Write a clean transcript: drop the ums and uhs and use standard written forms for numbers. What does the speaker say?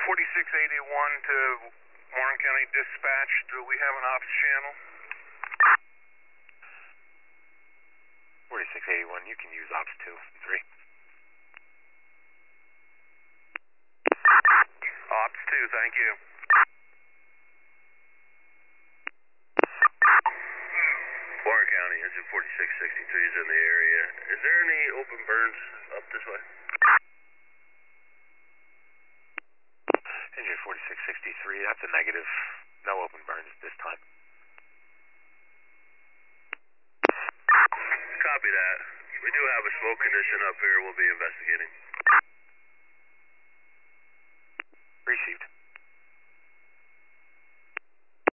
4681 to Warren County Dispatch. Do we have an ops channel? 4681, you can use ops 2 and 3. Ops 2, thank you. Warren County, engine 4663 is in the area. Is there any open burns up this way? Engine 4663, that's a negative. No open burns at this time. Copy that. We do have a smoke condition up here we'll be investigating.